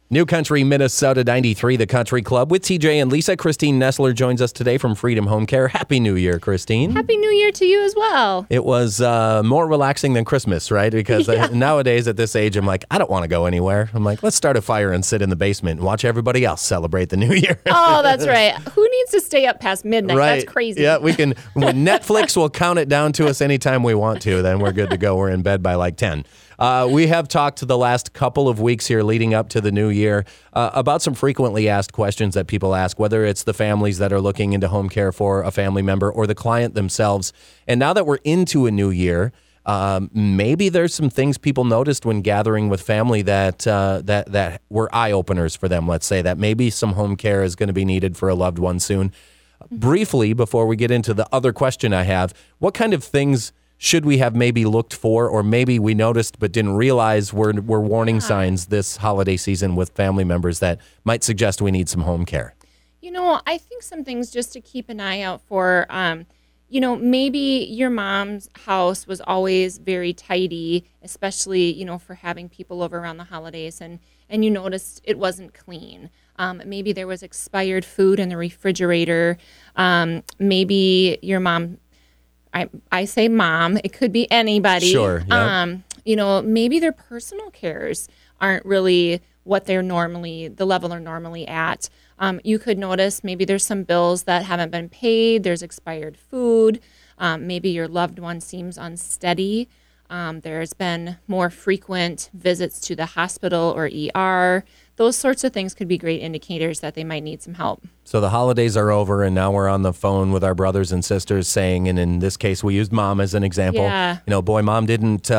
New Country, Minnesota 93, the Country Club with TJ and Lisa. Christine Nestler joins us today from Freedom Home Care. Happy New Year, Christine. Happy New Year to you as well. It was more relaxing than Christmas, right? Because nowadays at this age, I'm like, I don't want to go anywhere. I'm like, let's start a fire and sit in the basement and watch everybody else celebrate the New Year. Oh, that's right. Who needs to stay up past midnight? Right. That's crazy. Yeah, we can. When Netflix will count it down to us anytime we want to, then we're good to go. We're in bed by like 10. We have talked the last couple of weeks here leading up to the new year about some frequently asked questions that people ask, whether it's the families that are looking into home care for a family member or the client themselves. And now that we're into a new year, maybe there's some things people noticed when gathering with family that were eye-openers for them, let's say, that maybe some home care is going to be needed for a loved one soon. Briefly, before we get into the other question I have, what kind of things should we have maybe looked for, or maybe we noticed but didn't realize were warning signs this holiday season with family members that might suggest we need some home care? You know, I think some things just to keep an eye out for, maybe your mom's house was always very tidy, especially, for having people over around the holidays, and you noticed it wasn't clean. Maybe there was expired food in the refrigerator. Maybe your mom... I say mom, it could be anybody. Sure. Yep. Maybe their personal cares aren't really what the level they're normally at. You could notice maybe there's some bills that haven't been paid. There's expired food. Maybe your loved one seems unsteady. There's been more frequent visits to the hospital or ER. Those sorts of things could be great indicators that they might need some help. So the holidays are over, and now we're on the phone with our brothers and sisters saying, and in this case, we used mom as an example. Yeah. Boy, mom didn't,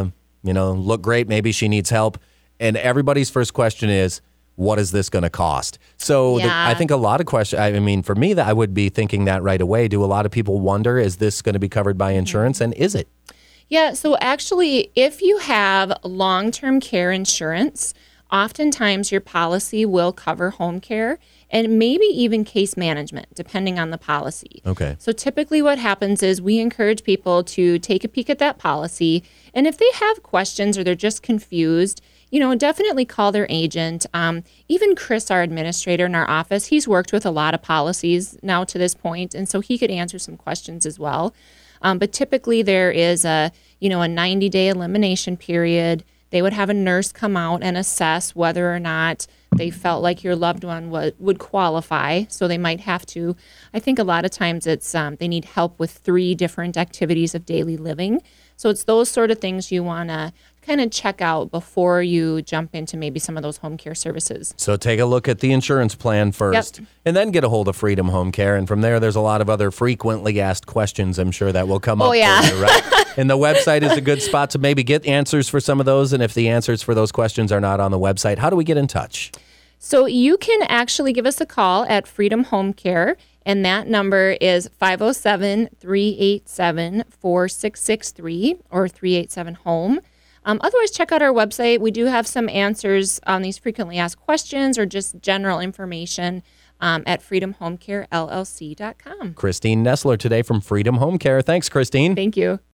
look great. Maybe she needs help. And everybody's first question is, what is this going to cost? So I think a lot of questions, for me, that I would be thinking that right away. Do a lot of people wonder, is this going to be covered by insurance? And is it? Yeah, so actually, if you have long-term care insurance, oftentimes your policy will cover home care and maybe even case management, depending on the policy. Okay. So typically what happens is we encourage people to take a peek at that policy. And if they have questions or they're just confused, definitely call their agent. Even Chris, our administrator in our office, he's worked with a lot of policies now to this point, and so he could answer some questions as well. But typically there is a 90-day elimination period. They would have a nurse come out and assess whether or not they felt like your loved one would qualify. So they might have to, I think a lot of times it's they need help with 3 different activities of daily living. So it's those sort of things you want to kind of check out before you jump into maybe some of those home care services. So take a look at the insurance plan first, and then get a hold of Freedom Home Care. And from there's a lot of other frequently asked questions, I'm sure, that will come up. Oh, yeah. For you, right? And the website is a good spot to maybe get answers for some of those. And if the answers for those questions are not on the website, how do we get in touch? So you can actually give us a call at Freedom Home Care, and that number is 507-387-4663 or 387-HOME. Otherwise, check out our website. We do have some answers on these frequently asked questions or just general information at freedomhomecarellc.com. Christine Nestler today from Freedom Home Care. Thanks, Christine. Thank you.